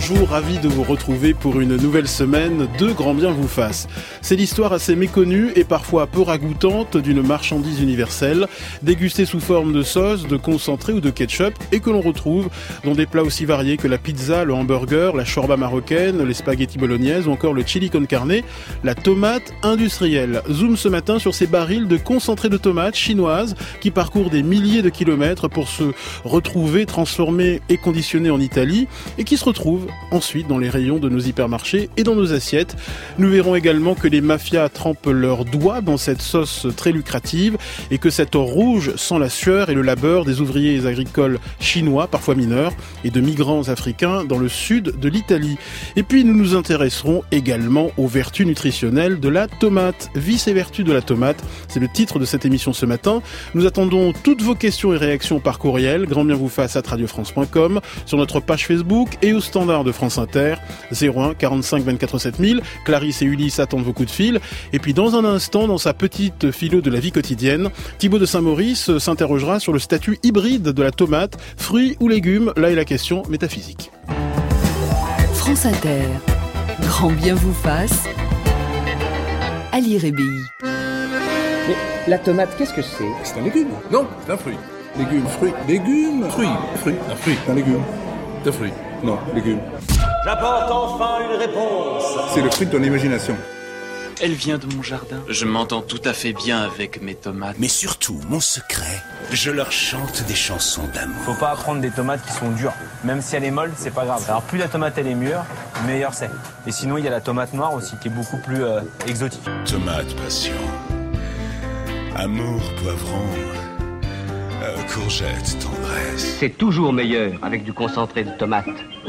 bonjour, ravi de vous retrouver pour une nouvelle semaine de Grand Bien vous fasse. C'est l'histoire assez méconnue et parfois peu ragoûtante d'une marchandise universelle, dégustée sous forme de sauce, de concentré ou de ketchup, et que l'on retrouve dans des plats aussi variés que la pizza, le hamburger, la shorba marocaine, les spaghettis bolognaises ou encore le chili con carne, la tomate industrielle. Zoom ce matin sur ces barils de concentré de tomates chinoises qui parcourent des milliers de kilomètres pour se retrouver transformés et conditionnés en Italie et qui se retrouvent ensuite dans les rayons de nos hypermarchés et dans nos assiettes. Nous verrons également que les mafias trempent leurs doigts dans cette sauce très lucrative et que cet or rouge sent la sueur et le labeur des ouvriers agricoles chinois, parfois mineurs, et de migrants africains dans le sud de l'Italie. Et puis nous nous intéresserons également aux vertus nutritionnelles de la tomate. Vices et vertus de la tomate, c'est le titre de cette émission ce matin. Nous attendons toutes vos questions et réactions par courriel, grandbienvoufasse@radiofrance.com, sur notre page Facebook et au standard de France Inter, 01 45 24 7000. Clarisse et Ulysse attendent vos coups de fil. Et puis dans un instant, dans sa petite philo de la vie quotidienne, Thibaut de Saint-Maurice s'interrogera sur le statut hybride de la tomate, fruit ou légume. Là est la question métaphysique. France Inter, Grand Bien vous fasse, Ali Rébéi. Mais la tomate, qu'est-ce que c'est ? C'est un légume. Non, c'est un fruit. Légume, fruit, légume, fruit, fruit, un fruit, un légume. C'est un fruit. Non, légume. J'apporte enfin une réponse. C'est le fruit de ton imagination. Elle vient de mon jardin. Je m'entends tout à fait bien avec mes tomates. Mais surtout, mon secret, je leur chante des chansons d'amour. Faut pas prendre des tomates qui sont dures. Même si elle est molle, c'est pas grave. Alors plus la tomate elle est mûre, meilleur c'est. Et sinon il y a la tomate noire aussi qui est beaucoup plus exotique. Tomate passion, amour poivron, courgette tendresse. C'est toujours meilleur avec du concentré de tomate.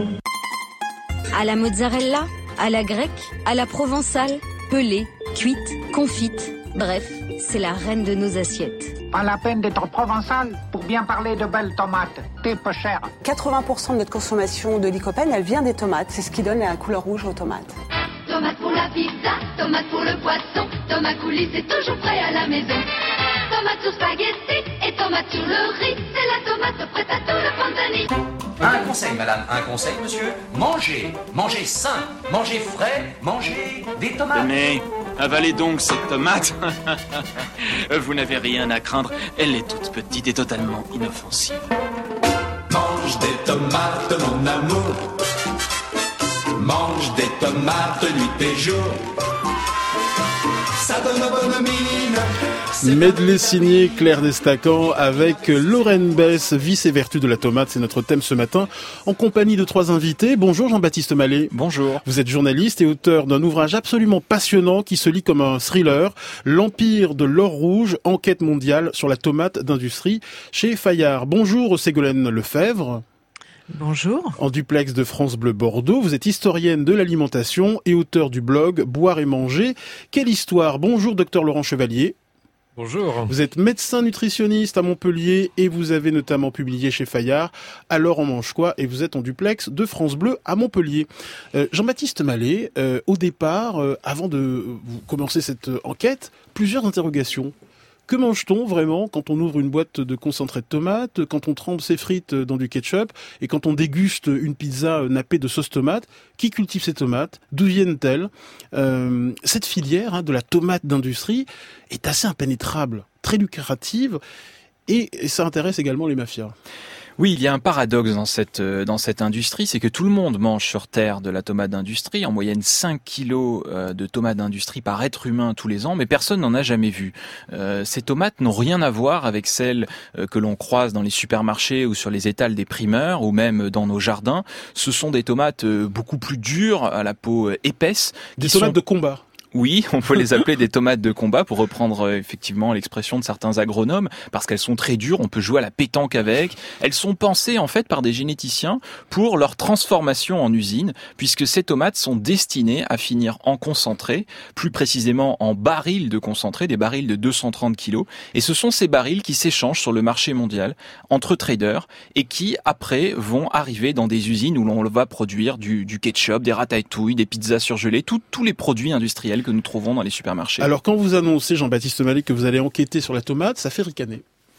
À la mozzarella, à la grecque, à la provençale, pelée, cuite, confite. Bref, c'est la reine de nos assiettes. Pas la peine d'être provençal pour bien parler de belles tomates. T'es peu cher. 80% de notre consommation de lycopène, elle vient des tomates. C'est ce qui donne la couleur rouge aux tomates. Tomate pour la pizza, tomate pour le poisson, tomate coulis, c'est toujours prêt à la maison. Tomate sur spaghetti et tomate sur le riz, c'est la tomate prête à tout le panzani. Un conseil, madame, un conseil, monsieur. Mangez, mangez sain, mangez frais, mangez des tomates. Mais avalez donc cette tomate. Vous n'avez rien à craindre, elle est toute petite et totalement inoffensive. Mange des tomates, mon amour. Mange des tomates nuit et jour. Ça donne bonne mine. Medley signé Claire Destacan avec Lorraine Bess, vices et vertus de la tomate. C'est notre thème ce matin, en compagnie de trois invités. Bonjour Jean-Baptiste Mallet. Bonjour. Vous êtes journaliste et auteur d'un ouvrage absolument passionnant qui se lit comme un thriller, L'Empire de l'or rouge, enquête mondiale sur la tomate d'industrie, chez Fayard. Bonjour Ségolène Lefebvre. Bonjour. En duplex de France Bleu Bordeaux, vous êtes historienne de l'alimentation et auteur du blog Boire et Manger. Quelle histoire. Bonjour docteur Laurent Chevalier. Bonjour. Vous êtes médecin nutritionniste à Montpellier et vous avez notamment publié chez Fayard Alors on mange quoi, et vous êtes en duplex de France Bleu à Montpellier. Jean-Baptiste Mallet, au départ, avant de commencer cette enquête, plusieurs interrogations. Que mange-t-on vraiment quand on ouvre une boîte de concentré de tomates, quand on trempe ses frites dans du ketchup et quand on déguste une pizza nappée de sauce tomate? Qui cultive ces tomates? D'où viennent-elles? Cette filière de la tomate d'industrie est assez impénétrable, très lucrative et ça intéresse également les mafias. Oui, il y a un paradoxe dans cette industrie, c'est que tout le monde mange sur Terre de la tomate d'industrie, en moyenne 5 kilos de tomates d'industrie par être humain tous les ans, mais personne n'en a jamais vu. Ces tomates n'ont rien à voir avec celles que l'on croise dans les supermarchés ou sur les étals des primeurs ou même dans nos jardins. Ce sont des tomates beaucoup plus dures, à la peau épaisse. Des tomates de combat. Oui, on peut les appeler des tomates de combat pour reprendre effectivement l'expression de certains agronomes, parce qu'elles sont très dures, on peut jouer à la pétanque avec. Elles sont pensées en fait par des généticiens pour leur transformation en usine, puisque ces tomates sont destinées à finir en concentré, plus précisément en barils de concentré, des barils de 230 kilos. Et ce sont ces barils qui s'échangent sur le marché mondial entre traders et qui après vont arriver dans des usines où l'on va produire du ketchup, des ratatouilles, des pizzas surgelées, tous les produits industriels que nous trouvons dans les supermarchés. Alors quand vous annoncez, Jean-Baptiste Mallet, que vous allez enquêter sur la tomate, ça fait ricaner.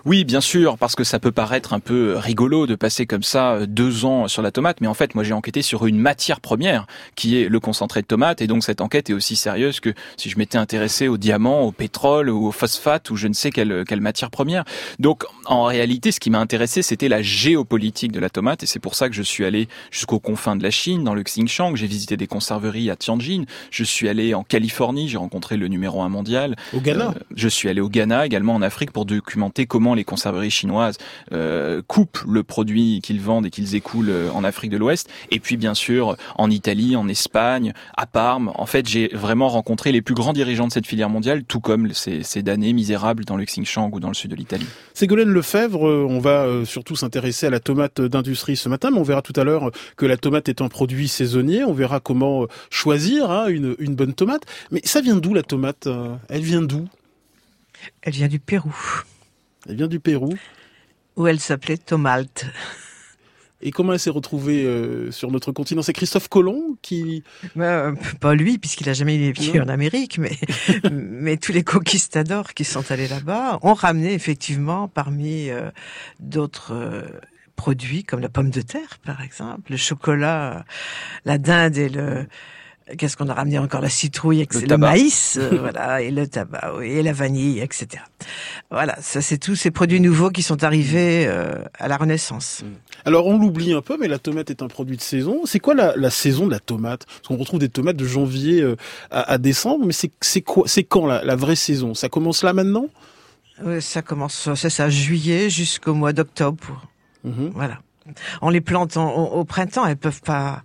Oui, bien sûr, parce que ça peut paraître un peu rigolo de passer comme ça 2 ans sur la tomate, mais en fait, moi j'ai enquêté sur une matière première qui est le concentré de tomate, et donc cette enquête est aussi sérieuse que si je m'étais intéressé au diamant, au pétrole ou au phosphate ou je ne sais quelle matière première. Donc en réalité, ce qui m'a intéressé, c'était la géopolitique de la tomate, et c'est pour ça que je suis allé jusqu'aux confins de la Chine, dans le Xinjiang. J'ai visité des conserveries à Tianjin. Je suis allé en Californie, j'ai rencontré le numéro 1 mondial. Au Ghana. Je suis allé au Ghana, également en Afrique, pour documenter comment les conserveries chinoises coupent le produit qu'ils vendent et qu'ils écoulent en Afrique de l'Ouest. Et puis bien sûr en Italie, en Espagne, à Parme. En fait, j'ai vraiment rencontré les plus grands dirigeants de cette filière mondiale, tout comme ces damnés misérables dans le Xinjiang ou dans le sud de l'Italie. Ségolène Lefebvre, on va surtout s'intéresser à la tomate d'industrie ce matin, mais on verra tout à l'heure que la tomate est un produit saisonnier. On verra comment choisir une bonne tomate. Mais ça vient d'où la tomate ? Elle vient d'où ? Elle vient du Pérou. Elle vient du Pérou. Où elle s'appelait Tomalte. Et comment elle s'est retrouvée sur notre continent ? C'est Christophe Colomb qui... Pas lui, puisqu'il a jamais vécu en Amérique, mais tous les conquistadors qui sont allés là-bas ont ramené effectivement parmi d'autres produits comme la pomme de terre, par exemple, le chocolat, la dinde et qu'est-ce qu'on a ramené encore ? La citrouille, le maïs, voilà, et le tabac, et la vanille, etc. Voilà, ça c'est tous ces produits nouveaux qui sont arrivés à la Renaissance. Alors on l'oublie un peu, mais la tomate est un produit de saison. C'est quoi la saison de la tomate ? Parce qu'on retrouve des tomates de janvier à décembre, mais c'est quand la vraie saison ? Ça commence là maintenant ? Ça commence, c'est ça, juillet jusqu'au mois d'octobre. Voilà. On les plante au printemps, elles peuvent pas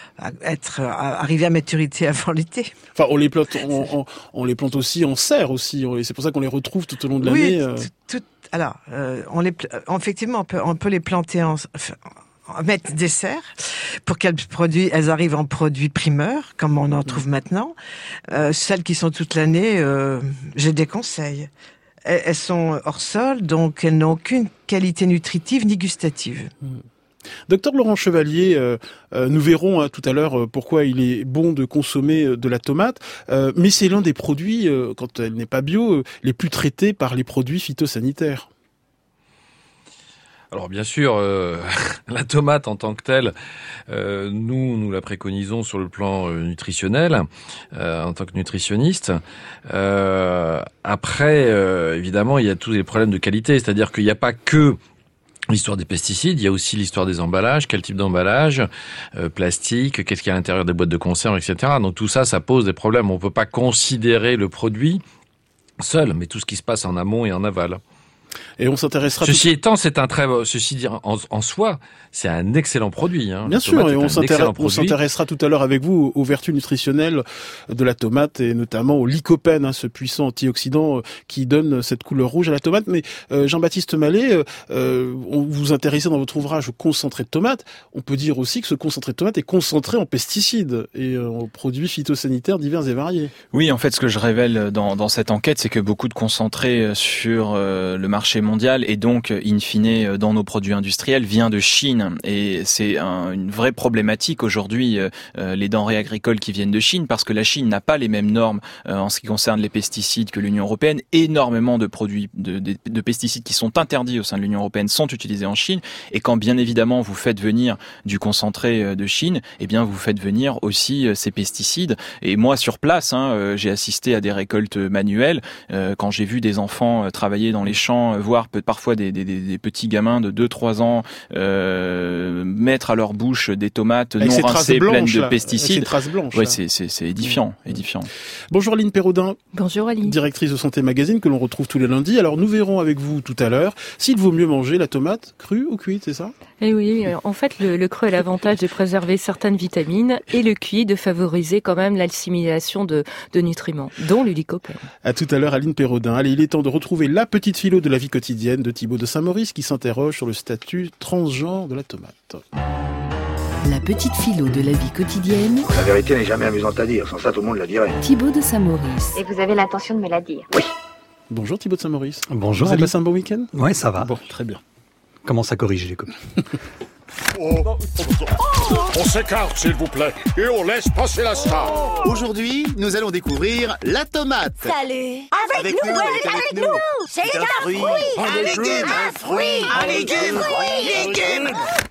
arriver à maturité avant l'été. Enfin, on les plante aussi en serre aussi. C'est pour ça qu'on les retrouve tout au long de l'année. Alors, effectivement, on peut les planter mettre des serres pour elles arrivent en produits primeurs, comme on en trouve maintenant. Celles qui sont toute l'année, j'ai des conseils. Elles sont hors sol, donc elles n'ont aucune qualité nutritive ni gustative. Docteur Laurent Chevalier, nous verrons tout à l'heure pourquoi il est bon de consommer de la tomate, mais c'est l'un des produits, quand elle n'est pas bio, les plus traités par les produits phytosanitaires. Alors bien sûr, la tomate en tant que telle, nous la préconisons sur le plan nutritionnel, en tant que nutritionniste. Après, évidemment, il y a tous les problèmes de qualité, c'est-à-dire qu'il n'y a pas que l'histoire des pesticides, il y a aussi l'histoire des emballages, quel type d'emballage, plastique, qu'est-ce qu'il y a à l'intérieur des boîtes de conserve, etc. Donc tout ça, ça pose des problèmes. On peut pas considérer le produit seul, mais tout ce qui se passe en amont et en aval. Et on s'intéressera... Ceci étant, ceci dit, en soi, c'est un excellent produit. Bien sûr, et on s'intéressera tout à l'heure avec vous aux vertus nutritionnelles de la tomate, et notamment au lycopène, ce puissant antioxydant qui donne cette couleur rouge à la tomate. Mais Jean-Baptiste Mallet, on vous intéressait dans votre ouvrage au concentré de tomate. On peut dire aussi que ce concentré de tomate est concentré en pesticides et en produits phytosanitaires divers et variés. Oui, en fait, ce que je révèle dans cette enquête, c'est que beaucoup de concentrés sur le marché mondial et donc in fine dans nos produits industriels vient de Chine, et c'est une vraie problématique aujourd'hui les denrées agricoles qui viennent de Chine, parce que la Chine n'a pas les mêmes normes en ce qui concerne les pesticides que l'Union européenne. Énormément de produits de pesticides qui sont interdits au sein de l'Union européenne sont utilisés en Chine, et quand bien évidemment vous faites venir du concentré de Chine, eh bien vous faites venir aussi ces pesticides. Et moi sur place, j'ai assisté à des récoltes manuelles quand j'ai vu des enfants travailler dans les champs, voir parfois des petits gamins de 2-3 ans mettre à leur bouche des tomates non rincées pleines de pesticides. Ouais, c'est édifiant, édifiant. Bonjour Aline Perraudin. Bonjour Aline. Directrice de Santé Magazine que l'on retrouve tous les lundis. Alors nous verrons avec vous tout à l'heure s'il vaut mieux manger la tomate crue ou cuite, c'est ça ? Eh oui, en fait le cru a l'avantage de préserver certaines vitamines et le cuit de favoriser quand même l'assimilation de nutriments, dont le lycopène. À tout à l'heure Aline Perraudin. Allez, il est temps de retrouver la petite philo de la vie quotidienne de Thibaut de Saint-Maurice qui s'interroge sur le statut transgenre de la tomate. La petite philo de la vie quotidienne. La vérité n'est jamais amusante à dire, sans ça tout le monde la dirait. Thibaut de Saint-Maurice. Et vous avez l'intention de me la dire ? Oui. Bonjour Thibaut de Saint-Maurice. Bonjour. Vous avez passé un bon week-end ? Ouais, ça va. Bon, très bien. Commence à corriger les copies. On s'écarte, s'il vous plaît, et on laisse passer la star. Aujourd'hui, nous allons découvrir la tomate. Salut. Avec nous. C'est un fruit. Un légume. Un légume.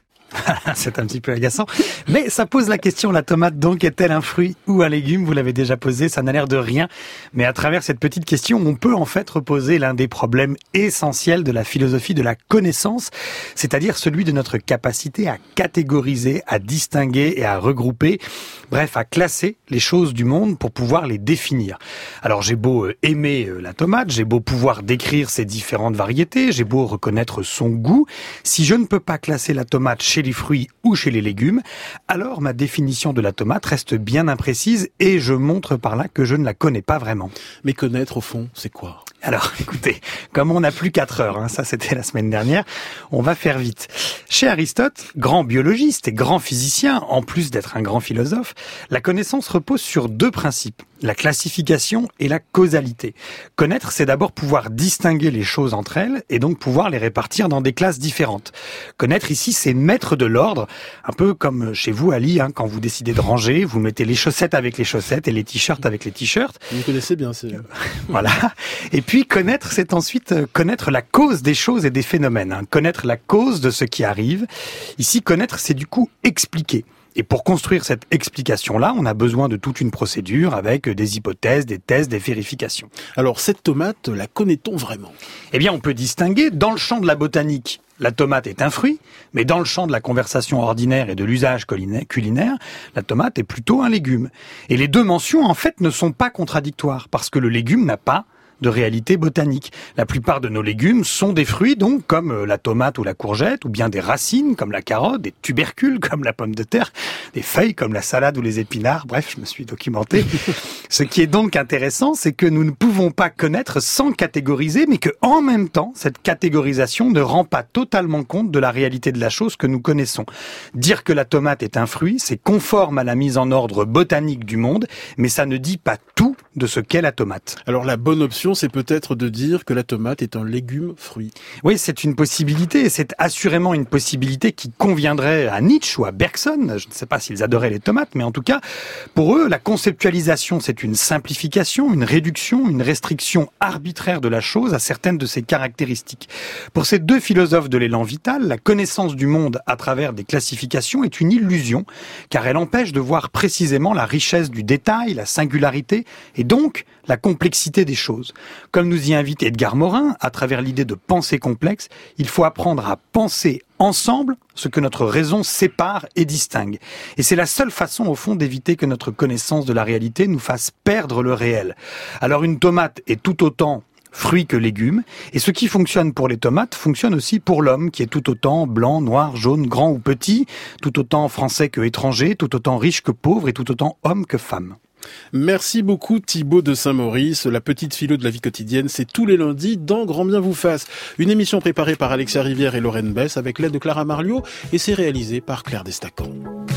C'est un petit peu agaçant, mais ça pose la question, la tomate donc est-elle un fruit ou un légume? Vous l'avez déjà posé, ça n'a l'air de rien, mais à travers cette petite question, on peut en fait reposer l'un des problèmes essentiels de la philosophie de la connaissance, c'est-à-dire celui de notre capacité à catégoriser, à distinguer et à regrouper, bref, à classer les choses du monde pour pouvoir les définir. Alors j'ai beau aimer la tomate, j'ai beau pouvoir décrire ses différentes variétés, j'ai beau reconnaître son goût, si je ne peux pas classer la tomate chez les fruits ou chez les légumes, alors ma définition de la tomate reste bien imprécise et je montre par là que je ne la connais pas vraiment. Mais connaître, au fond, c'est quoi? Alors, écoutez, comme on n'a plus 4 heures, ça c'était la semaine dernière, on va faire vite. Chez Aristote, grand biologiste et grand physicien, en plus d'être un grand philosophe, la connaissance repose sur 2 principes, la classification et la causalité. Connaître, c'est d'abord pouvoir distinguer les choses entre elles et donc pouvoir les répartir dans des classes différentes. Connaître ici, c'est mettre de l'ordre, un peu comme chez vous, Ali, quand vous décidez de ranger, vous mettez les chaussettes avec les chaussettes et les t-shirts avec les t-shirts. Vous connaissez bien, c'est... Voilà. Et puis connaître, c'est ensuite connaître la cause des choses et des phénomènes. Connaître la cause de ce qui arrive. Ici, connaître, c'est du coup expliquer. Et pour construire cette explication-là, on a besoin de toute une procédure avec des hypothèses, des thèses, des vérifications. Alors, cette tomate, la connaît-on vraiment? Eh bien, on peut distinguer dans le champ de la botanique. La tomate est un fruit, mais dans le champ de la conversation ordinaire et de l'usage culinaire, la tomate est plutôt un légume. Et les 2 mentions, en fait, ne sont pas contradictoires, parce que le légume n'a pas de réalité botanique. La plupart de nos légumes sont des fruits, donc, comme la tomate ou la courgette, ou bien des racines, comme la carotte, des tubercules, comme la pomme de terre, des feuilles, comme la salade ou les épinards. Bref, je me suis documenté. Ce qui est donc intéressant, c'est que nous ne pouvons pas connaître sans catégoriser, mais que, en même temps, cette catégorisation ne rend pas totalement compte de la réalité de la chose que nous connaissons. Dire que la tomate est un fruit, c'est conforme à la mise en ordre botanique du monde, mais ça ne dit pas tout de ce qu'est la tomate. Alors, la bonne option, c'est peut-être de dire que la tomate est un légume-fruit. Oui, c'est une possibilité, et c'est assurément une possibilité qui conviendrait à Nietzsche ou à Bergson. Je ne sais pas s'ils adoraient les tomates, mais en tout cas, pour eux, la conceptualisation, c'est une simplification, une réduction, une restriction arbitraire de la chose à certaines de ses caractéristiques. Pour ces 2 philosophes de l'élan vital, la connaissance du monde à travers des classifications est une illusion, car elle empêche de voir précisément la richesse du détail, la singularité, et donc la complexité des choses. Comme nous y invite Edgar Morin, à travers l'idée de pensée complexe, il faut apprendre à penser ensemble ce que notre raison sépare et distingue. Et c'est la seule façon, au fond, d'éviter que notre connaissance de la réalité nous fasse perdre le réel. Alors une tomate est tout autant fruit que légume, et ce qui fonctionne pour les tomates fonctionne aussi pour l'homme, qui est tout autant blanc, noir, jaune, grand ou petit, tout autant français que étranger, tout autant riche que pauvre et tout autant homme que femme. Merci beaucoup Thibaut de Saint-Maurice. La petite philo de la vie quotidienne, c'est tous les lundis dans Grand Bien vous fasse. Une émission préparée par Alexia Rivière et Lorraine Bess avec l'aide de Clara Marliot, et c'est réalisé par Claire Destacan.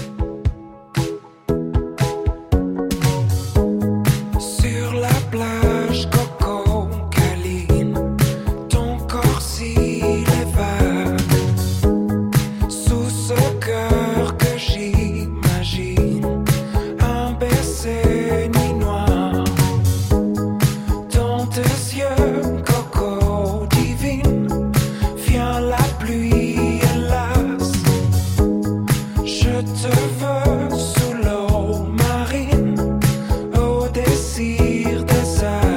Sur la plage, coco, câline, ton corps s'élève sous ce cœur que j'imagine, un baiser ni noir dans tes yeux, coco divine, vient la pluie hélas, je te veux sous l'eau marine, au désir des âges.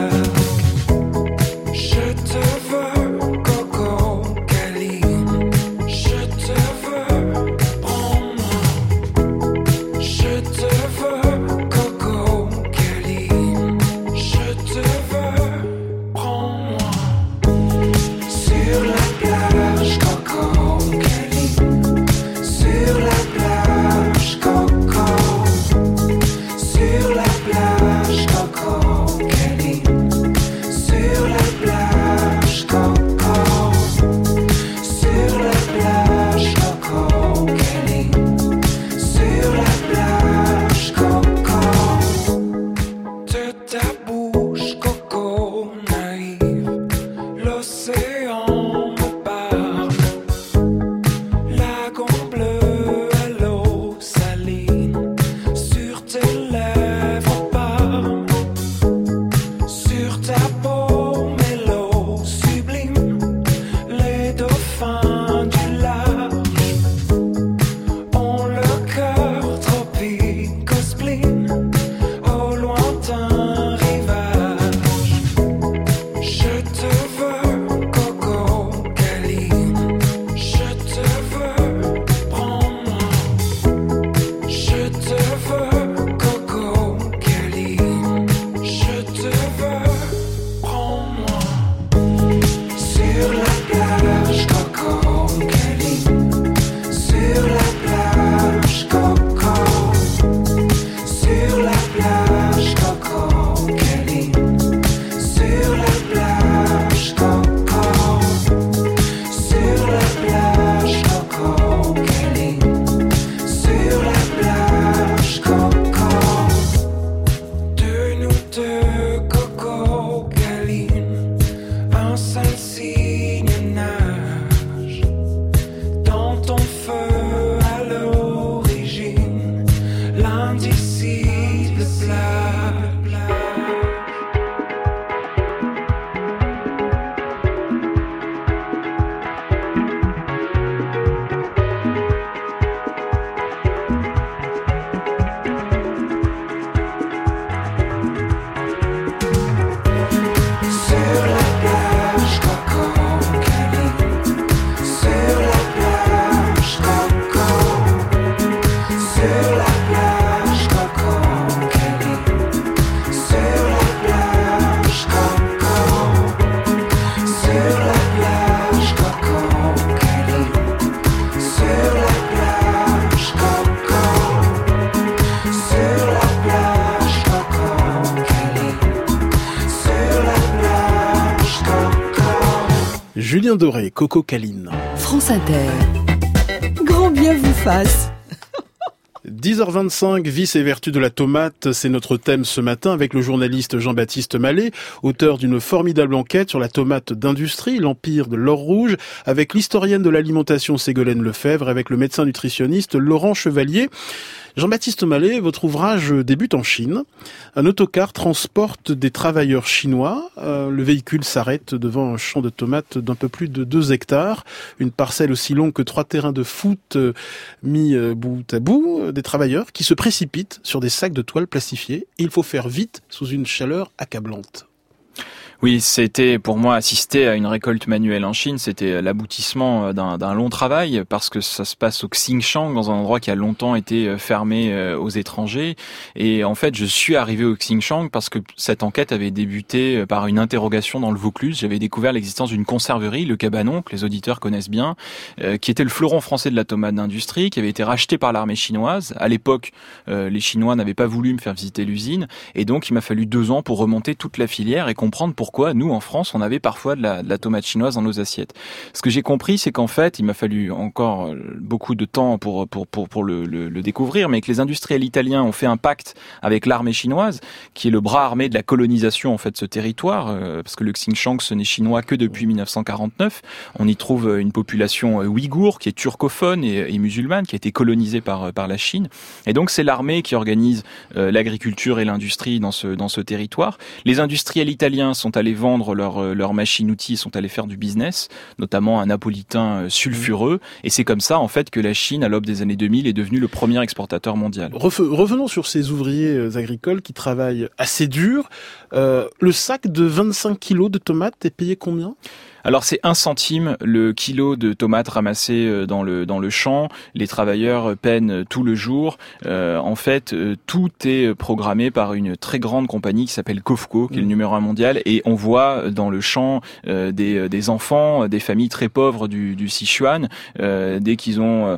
Julien Doré, Coco Caline. France Inter. Grand bien vous fasse. 10h25, vices et vertus de la tomate, c'est notre thème ce matin avec le journaliste Jean-Baptiste Mallet, auteur d'une formidable enquête sur la tomate d'industrie, l'empire de l'or rouge, avec l'historienne de l'alimentation Ségolène Lefebvre, avec le médecin nutritionniste Laurent Chevalier. Jean-Baptiste Mallet, votre ouvrage débute en Chine. Un autocar transporte des travailleurs chinois. Le véhicule s'arrête devant un champ de tomates d'un peu plus de 2 hectares. Une parcelle aussi longue que 3 terrains de foot mis bout à bout. Des travailleurs qui se précipitent sur des sacs de toile plastifiés. Et il faut faire vite sous une chaleur accablante. Oui, c'était pour moi assister à une récolte manuelle en Chine, c'était l'aboutissement d'un long travail parce que ça se passe au Xinjiang, dans un endroit qui a longtemps été fermé aux étrangers. Et en fait, je suis arrivé au Xinjiang parce que cette enquête avait débuté par une interrogation dans le Vaucluse. J'avais découvert l'existence d'une conserverie, le Cabanon, que les auditeurs connaissent bien, qui était le fleuron français de la tomate d'industrie, qui avait été racheté par l'armée chinoise. À l'époque, les Chinois n'avaient pas voulu me faire visiter l'usine, et donc il m'a fallu 2 ans pour remonter toute la filière et comprendre pourquoi nous, en France, on avait parfois de la tomate chinoise dans nos assiettes. Ce que j'ai compris, c'est qu'en fait, il m'a fallu encore beaucoup de temps pour le découvrir, mais que les industriels italiens ont fait un pacte avec l'armée chinoise, qui est le bras armé de la colonisation en fait de ce territoire, parce que le Xinjiang, ce n'est chinois que depuis 1949. On y trouve une population ouïghour qui est turcophone et musulmane, qui a été colonisée par la Chine. Et donc, c'est l'armée qui organise l'agriculture et l'industrie dans ce territoire. Les industriels italiens sont allés vendre leurs machines-outils, sont allés faire du business, notamment un napolitain sulfureux. Et c'est comme ça, en fait, que la Chine, à l'aube des années 2000, est devenue le premier exportateur mondial. Revenons sur ces ouvriers agricoles qui travaillent assez dur. Le sac de 25 kilos de tomates est payé combien ? Alors c'est 1 centime le kilo de tomates ramassées dans le champ. Les travailleurs peinent tout le jour. En fait, tout est programmé par une très grande compagnie qui s'appelle COFCO, qui est le numéro 1 mondial. Et on voit dans le champ des enfants, des familles très pauvres du Sichuan. Dès qu'ils ont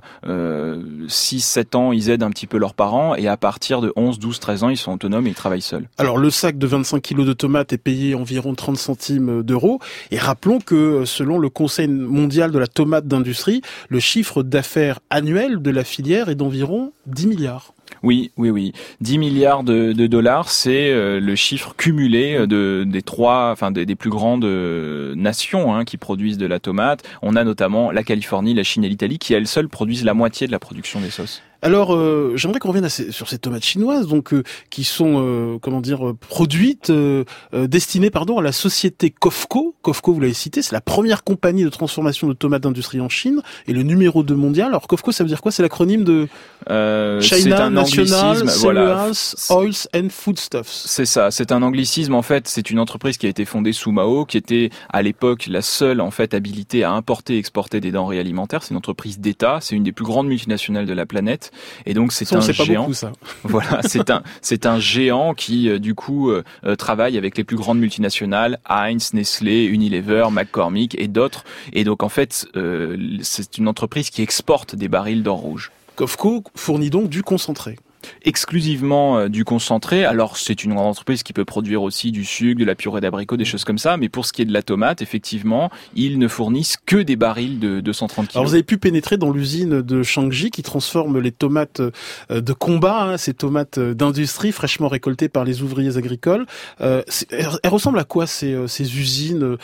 6-7 ans, ils aident un petit peu leurs parents. Et à partir de 11, 12, 13 ans, ils sont autonomes et ils travaillent seuls. Alors le sac de 25 kilos de tomates est payé environ 30 centimes d'euros. Et rappelons que selon le Conseil mondial de la tomate d'industrie, le chiffre d'affaires annuel de la filière est d'environ 10 milliards. Oui. 10 milliards de dollars, c'est le chiffre cumulé des plus grandes nations qui produisent de la tomate. On a notamment la Californie, la Chine et l'Italie qui elles seules produisent la moitié de la production des sauces. Alors, j'aimerais qu'on revienne sur ces tomates chinoises, donc qui sont, produites, destinées, à la société COFCO. COFCO, vous l'avez cité, c'est la première compagnie de transformation de tomates d'industrie en Chine et le numéro 2 mondial. Alors, COFCO, ça veut dire quoi ? C'est l'acronyme de China National Cereals, Oils and Foodstuffs. C'est ça. C'est un anglicisme. En fait, c'est une entreprise qui a été fondée sous Mao, qui était à l'époque la seule en fait habilitée à importer et exporter des denrées alimentaires. C'est une entreprise d'État. C'est une des plus grandes multinationales de la planète. Et donc c'est un géant. Beaucoup, ça. Voilà, c'est un géant qui travaille avec les plus grandes multinationales, Heinz, Nestlé, Unilever, McCormick et d'autres. Et donc en fait, c'est une entreprise qui exporte des barils d'or rouge. COFCO fournit donc du concentré. Exclusivement du concentré. Alors c'est une grande entreprise qui peut produire aussi du sucre, de la purée d'abricot, des choses comme ça, mais pour ce qui est de la tomate, effectivement, ils ne fournissent que des barils de 230 kg. Alors vous avez pu pénétrer dans l'usine de Shangji qui transforme les tomates de combat, ces tomates d'industrie fraîchement récoltées par les ouvriers agricoles. Elles ressemblent à quoi ces usines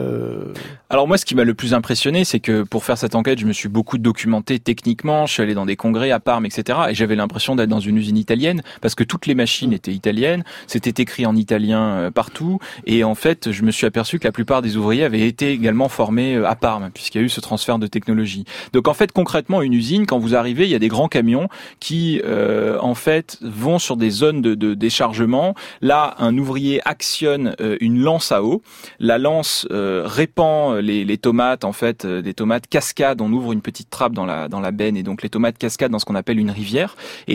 Alors moi, ce qui m'a le plus impressionné, c'est que pour faire cette enquête, je me suis beaucoup documenté techniquement, je suis allé dans des congrès à Parme, etc. Et j'avais l'impression d'être dans une usine italienne parce que toutes les machines étaient italiennes, c'était écrit en italien partout et en fait je me suis aperçu que la plupart des ouvriers avaient été également formés à Parme puisqu'il y a eu ce transfert de technologie. Donc en fait concrètement une usine, quand vous arrivez, il y a des grands camions qui en fait vont sur des zones de déchargement. Là un ouvrier actionne une lance à eau, la lance répand les tomates, en fait des tomates cascades, on ouvre une petite trappe dans la benne et donc les tomates cascadent dans ce qu'on appelle une rivière et là c'est cette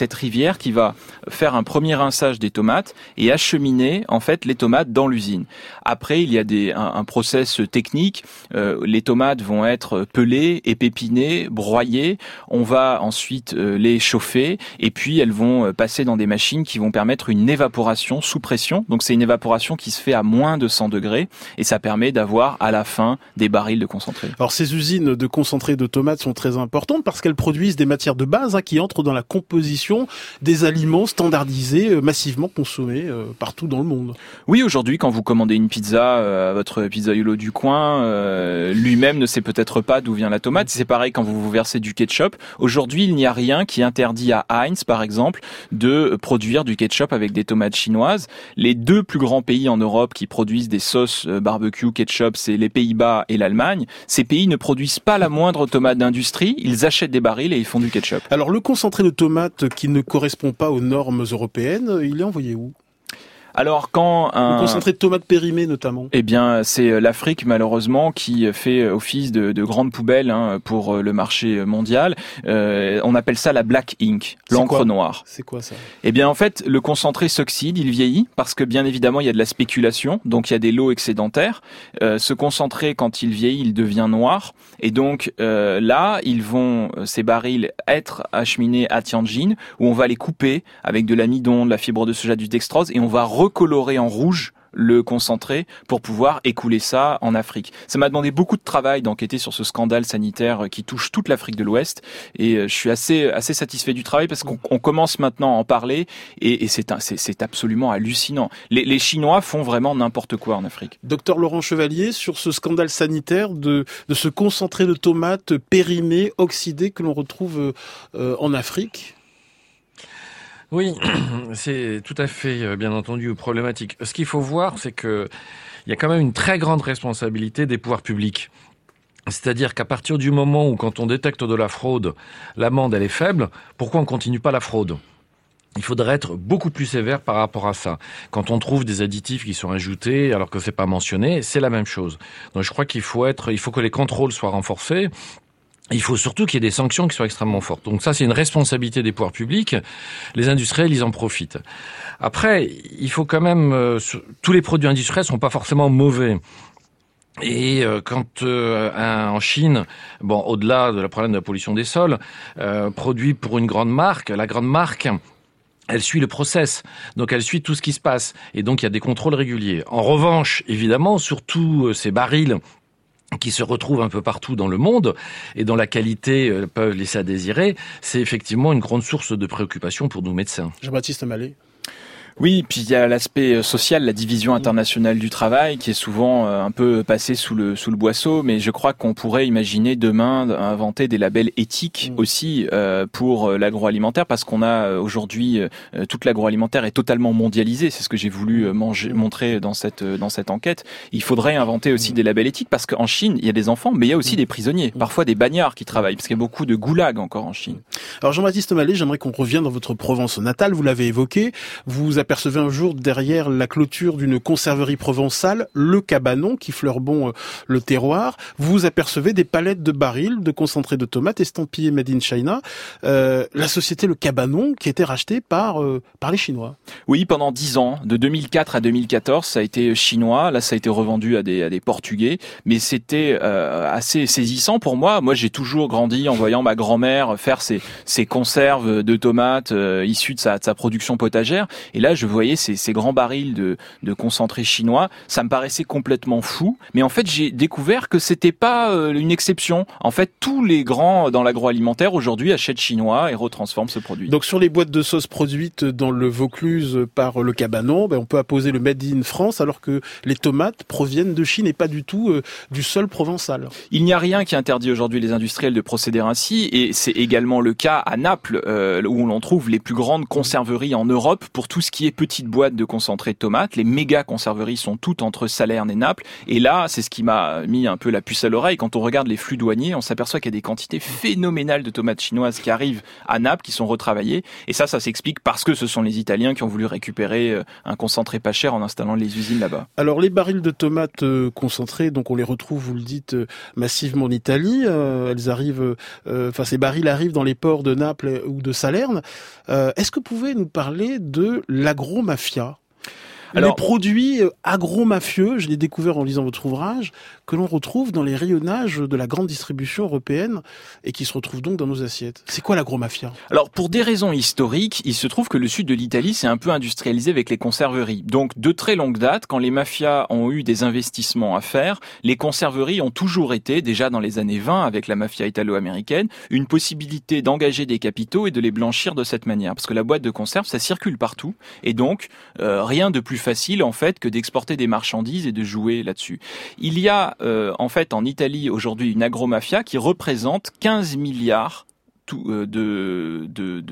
cette rivière qui va faire un premier rinçage des tomates et acheminer en fait les tomates dans l'usine. Après, il y a un process technique. Les tomates vont être pelées, épépinées, broyées. On va ensuite les chauffer et puis elles vont passer dans des machines qui vont permettre une évaporation sous pression. Donc c'est une évaporation qui se fait à moins de 100 degrés et ça permet d'avoir à la fin des barils de concentré. Alors ces usines de concentré de tomates sont très importantes parce qu'elles produisent des matières de base qui entrent dans la composition des aliments standardisés, massivement consommés partout dans le monde. Oui, aujourd'hui, quand vous commandez une pizza à votre pizzaiolo du coin, lui-même ne sait peut-être pas d'où vient la tomate. C'est pareil quand vous versez du ketchup. Aujourd'hui, il n'y a rien qui interdit à Heinz, par exemple, de produire du ketchup avec des tomates chinoises. Les deux plus grands pays en Europe qui produisent des sauces barbecue ketchup, c'est les Pays-Bas et l'Allemagne. Ces pays ne produisent pas la moindre tomate d'industrie. Ils achètent des barils et ils font du ketchup. Alors le concentré de tomates qui ne correspond pas aux normes européennes, il est envoyé où ? Alors quand le concentré de tomates périmées notamment. Eh bien, c'est l'Afrique malheureusement qui fait office de grande poubelle pour le marché mondial. On appelle ça la black ink, l'encre noire. C'est quoi ça ? Eh bien, en fait, le concentré s'oxyde, il vieillit parce que bien évidemment il y a de la spéculation, donc il y a des lots excédentaires. Ce concentré, quand il vieillit, il devient noir et donc là, ces barils être acheminés à Tianjin où on va les couper avec de l'amidon, de la fibre de soja, du dextrose et on va recolorer en rouge le concentré pour pouvoir écouler ça en Afrique. Ça m'a demandé beaucoup de travail d'enquêter sur ce scandale sanitaire qui touche toute l'Afrique de l'Ouest et je suis assez satisfait du travail parce qu'on commence maintenant à en parler et c'est absolument hallucinant. Les Chinois font vraiment n'importe quoi en Afrique. Docteur Laurent Chevalier, sur ce scandale sanitaire de ce concentré de tomates périmé, oxydé que l'on retrouve en Afrique. Oui, c'est tout à fait, bien entendu, problématique. Ce qu'il faut voir, c'est que il y a quand même une très grande responsabilité des pouvoirs publics. C'est-à-dire qu'à partir du moment où, quand on détecte de la fraude, l'amende, elle est faible, pourquoi on continue pas la fraude ? Il faudrait être beaucoup plus sévère par rapport à ça. Quand on trouve des additifs qui sont ajoutés alors que c'est pas mentionné, c'est la même chose. Donc je crois qu'il faut que les contrôles soient renforcés. Il faut surtout qu'il y ait des sanctions qui soient extrêmement fortes. Donc ça, c'est une responsabilité des pouvoirs publics. Les industriels, ils en profitent. Après, il faut quand même... tous les produits industriels sont pas forcément mauvais. Et quand en Chine, au-delà de la problème de la pollution des sols, produit pour une grande marque, la grande marque... elle suit le process, donc elle suit tout ce qui se passe. Et donc il y a des contrôles réguliers. En revanche, évidemment, surtout ces barils qui se retrouvent un peu partout dans le monde et dont la qualité peut laisser à désirer, c'est effectivement une grande source de préoccupation pour nous médecins. Jean-Baptiste Mallet. Oui, puis il y a l'aspect social, la division internationale du travail, qui est souvent un peu passée sous le boisseau, mais je crois qu'on pourrait imaginer demain inventer des labels éthiques aussi pour l'agroalimentaire, parce qu'on a aujourd'hui toute l'agroalimentaire est totalement mondialisée. C'est ce que j'ai voulu montrer dans cette enquête. Il faudrait inventer aussi des labels éthiques, parce qu'en Chine, il y a des enfants, mais il y a aussi des prisonniers, parfois des bagnards qui travaillent, parce qu'il y a beaucoup de goulags encore en Chine. Alors Jean-Baptiste Mallet, j'aimerais qu'on revienne dans votre Provence natale. Vous l'avez évoqué. Vous apercevez un jour derrière la clôture d'une conserverie provençale, le Cabanon, qui fleure bon le terroir. Vous apercevez des palettes de barils de concentré de tomates estampillés Made in China. La société Le Cabanon qui était rachetée par les Chinois. Oui, pendant 10 ans, de 2004 à 2014, ça a été chinois. Là, ça a été revendu à des Portugais. Mais c'était assez saisissant pour moi. Moi, j'ai toujours grandi en voyant ma grand-mère faire ses conserves de tomates issues de sa production potagère. Et là, je voyais ces grands barils de concentré chinois. Ça me paraissait complètement fou. Mais en fait, j'ai découvert que c'était pas une exception. En fait, tous les grands dans l'agroalimentaire aujourd'hui achètent chinois et retransforment ce produit. Donc sur les boîtes de sauce produites dans le Vaucluse par Le Cabanon, on peut apposer le Made in France alors que les tomates proviennent de Chine et pas du tout du sol provençal. Il n'y a rien qui interdit aujourd'hui les industriels de procéder ainsi et c'est également le cas à Naples où l'on trouve les plus grandes conserveries en Europe pour tout ce qui qui est petite boîte de concentré de tomates. Les méga conserveries sont toutes entre Salerne et Naples. Et là, c'est ce qui m'a mis un peu la puce à l'oreille. Quand on regarde les flux douaniers, on s'aperçoit qu'il y a des quantités phénoménales de tomates chinoises qui arrivent à Naples, qui sont retravaillées. Et ça s'explique parce que ce sont les Italiens qui ont voulu récupérer un concentré pas cher en installant les usines là-bas. Alors les barils de tomates concentrés, donc on les retrouve, vous le dites, massivement en Italie. Elles arrivent, ces barils arrivent dans les ports de Naples ou de Salerne. Est-ce que vous pouvez nous parler de l'agromafia ? Les produits agro-mafieux, je l'ai découvert en lisant votre ouvrage, que l'on retrouve dans les rayonnages de la grande distribution européenne et qui se retrouvent donc dans nos assiettes. C'est quoi l'agro-mafia ? Alors, pour des raisons historiques, il se trouve que le sud de l'Italie s'est un peu industrialisé avec les conserveries. Donc, de très longue date, quand les mafias ont eu des investissements à faire, les conserveries ont toujours été, déjà dans les années 20, avec la mafia italo-américaine, une possibilité d'engager des capitaux et de les blanchir de cette manière. Parce que la boîte de conserve, ça circule partout. Et donc, rien de plus facile, en fait, que d'exporter des marchandises et de jouer là-dessus. Il y a en fait en Italie aujourd'hui une agromafia qui représente 15 milliards de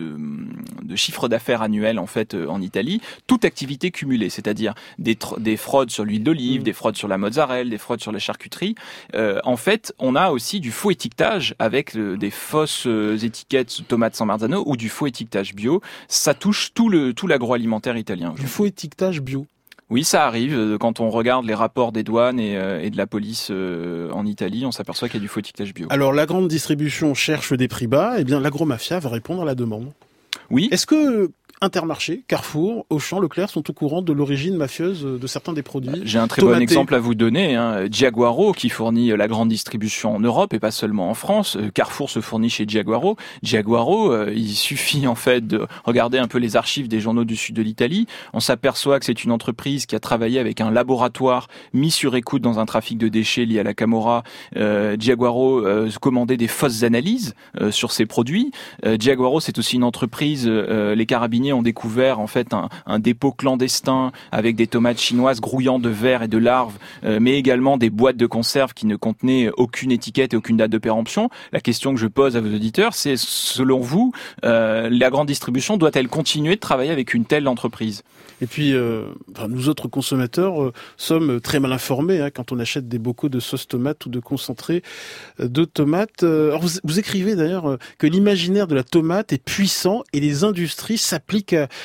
chiffre d'affaires annuel en fait en Italie, toute activité cumulée, c'est-à-dire des fraudes sur l'huile d'olive, des fraudes sur la mozzarella, des fraudes sur la charcuterie. En fait, on a aussi du faux étiquetage avec des fausses étiquettes tomates San Marzano ou du faux étiquetage bio. Ça touche tout l'agroalimentaire italien. Du faux étiquetage bio. Oui, ça arrive. Quand on regarde les rapports des douanes et de la police en Italie, on s'aperçoit qu'il y a du faux étiquetage bio. Alors, la grande distribution cherche des prix bas, et bien l'agromafia va répondre à la demande. Oui. Est-ce que Intermarché, Carrefour, Auchan, Leclerc sont au courant de l'origine mafieuse de certains des produits? J'ai un très bon exemple à vous donner. Giaguaro, qui fournit la grande distribution en Europe et pas seulement en France. Carrefour se fournit chez Giaguaro. Giaguaro, il suffit en fait de regarder un peu les archives des journaux du sud de l'Italie. On s'aperçoit que c'est une entreprise qui a travaillé avec un laboratoire mis sur écoute dans un trafic de déchets lié à la Camorra. Giaguaro commandait des fausses analyses sur ses produits. Giaguaro, c'est aussi une entreprise, les carabiniers ont découvert en fait un dépôt clandestin avec des tomates chinoises grouillant de vers et de larves, mais également des boîtes de conserve qui ne contenaient aucune étiquette et aucune date de péremption. La question que je pose à vos auditeurs, c'est selon vous, la grande distribution doit-elle continuer de travailler avec une telle entreprise ? Et puis, nous autres consommateurs sommes très mal informés quand on achète des bocaux de sauce tomate ou de concentré de tomates. Alors vous écrivez d'ailleurs que l'imaginaire de la tomate est puissant et les industries s'appliquent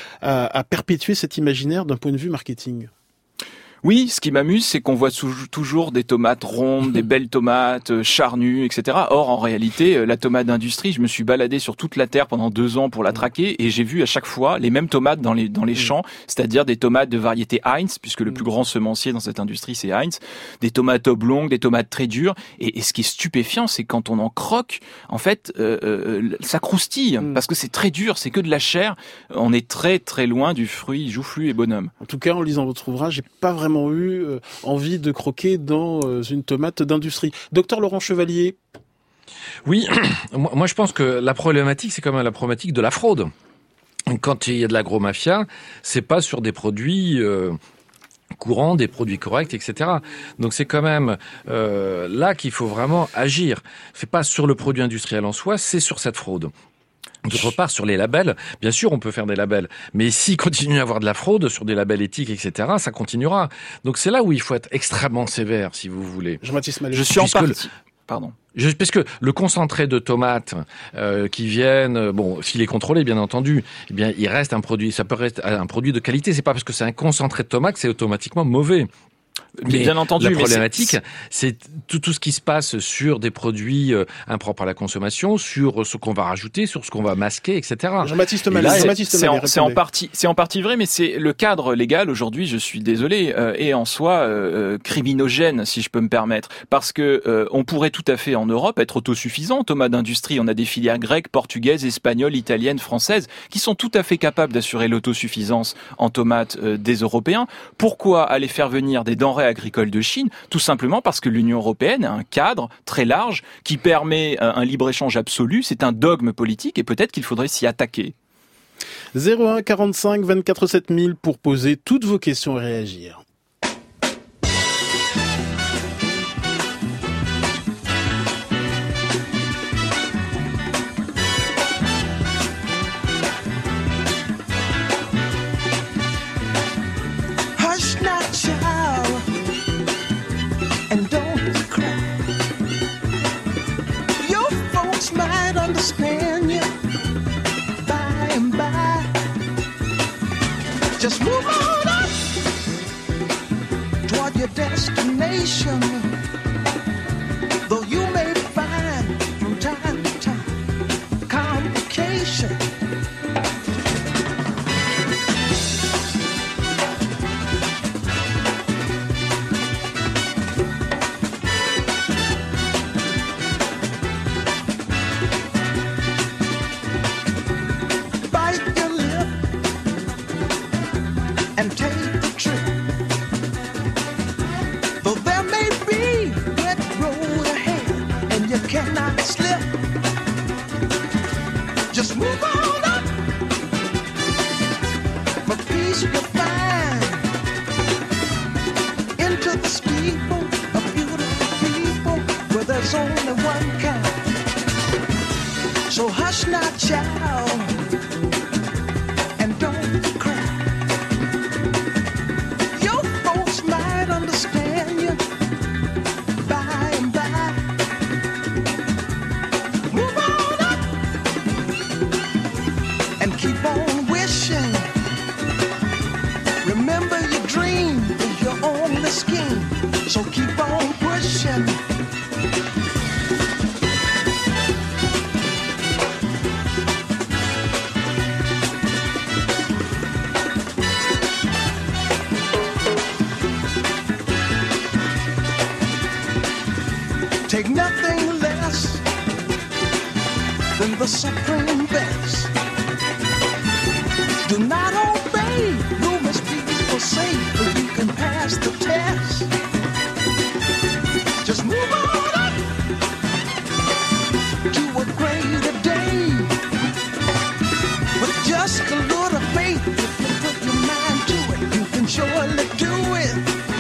à perpétuer cet imaginaire d'un point de vue marketing. Oui, ce qui m'amuse, c'est qu'on voit toujours des tomates rondes, des belles tomates, charnues, etc. Or, en réalité, la tomate d'industrie, je me suis baladé sur toute la terre pendant 2 ans pour la traquer et j'ai vu à chaque fois les mêmes tomates dans les champs, c'est-à-dire des tomates de variété Heinz, puisque le plus grand semencier dans cette industrie, c'est Heinz, des tomates oblongues, des tomates très dures. Et ce qui est stupéfiant, c'est quand on en croque, en fait, ça croustille, parce que c'est très dur, c'est que de la chair. On est très très loin du fruit joufflu et bonhomme. En tout cas, en lisant votre ouvrage, j'ai pas vraiment eu envie de croquer dans une tomate d'industrie. Docteur Laurent Chevalier. Oui, moi je pense que la problématique, c'est quand même la problématique de la fraude. Quand il y a de l'agromafia, c'est pas sur des produits courants, des produits corrects, etc. Donc c'est quand même là qu'il faut vraiment agir. C'est pas sur le produit industriel en soi, c'est sur cette fraude. D'autre part, sur les labels, bien sûr, on peut faire des labels. Mais s'il continue à avoir de la fraude sur des labels éthiques, etc., ça continuera. Donc c'est là où il faut être extrêmement sévère, si vous voulez. Jean-Baptiste Mallet. Je suis en partie... Pardon. Parce que le concentré de tomates qui viennent, s'il est contrôlé, bien entendu, eh bien, il reste un produit, ça peut rester un produit de qualité. C'est pas parce que c'est un concentré de tomates que c'est automatiquement mauvais. Mais bien entendu, la problématique, c'est tout ce qui se passe sur des produits impropres à la consommation, sur ce qu'on va rajouter, sur ce qu'on va masquer, etc. Jean-Baptiste Mallet, c'est en partie vrai, mais c'est le cadre légal aujourd'hui. Je suis désolé, est en soi criminogène, si je peux me permettre, parce que on pourrait tout à fait en Europe être autosuffisant. Tomates d'industrie, on a des filières grecques, portugaises, espagnoles, italiennes, françaises, qui sont tout à fait capables d'assurer l'autosuffisance en tomates des Européens. Pourquoi aller faire venir des denrées agricoles de Chine? Tout simplement parce que l'Union européenne a un cadre très large qui permet un libre-échange absolu. C'est un dogme politique et peut-être qu'il faudrait s'y attaquer. 01 45 24 7000 pour poser toutes vos questions et réagir. Just move on up toward your destination. Though you may find from time to time complication. And take the trip. Though there may be wet road ahead and you cannot slip, just move on up. For peace you'll find into the steeple of beautiful people where there's only one kind. So hush not, child, and don't cry. Understand you by and by. Move on up and keep on wishing. Remember your dream is your only scheme, so keep on pushing. Take nothing less than the supreme best. Do not obey rumors people say, but you can pass the test. Just move on up to a greater day. With just a little faith, if you put your mind to it, you can surely do it.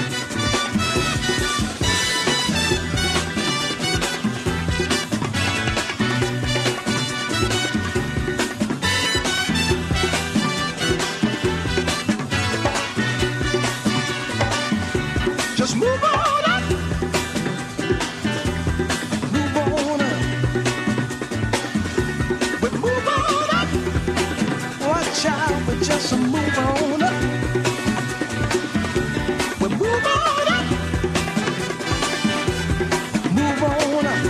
Just move on up. Move on up. But move on up. Watch out, but just move on up. But move on up. Move on up.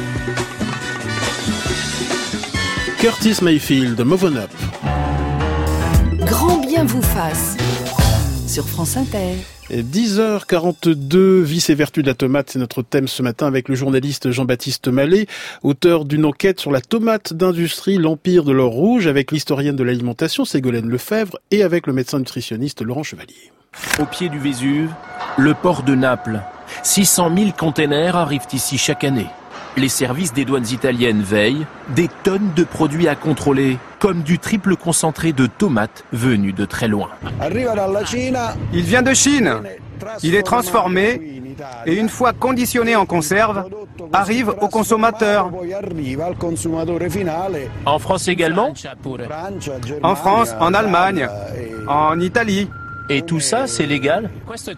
Curtis Mayfield, Move On Up. Grand bien vous fasse. Sur France Inter. 10h42, vices et vertus de la tomate, c'est notre thème ce matin avec le journaliste Jean-Baptiste Mallet, auteur d'une enquête sur la tomate d'industrie, l'empire de l'or rouge, avec l'historienne de l'alimentation Ségolène Lefebvre et avec le médecin nutritionniste Laurent Chevalier. Au pied du Vésuve, le port de Naples. 600 000 containers arrivent ici chaque année. Les services des douanes italiennes veillent, des tonnes de produits à contrôler, comme du triple concentré de tomates venues de très loin. Il vient de Chine. Il est transformé et une fois conditionné en conserve, arrive au consommateur. En France également ? En France, en Allemagne, en Italie. Et tout ça, c'est légal ?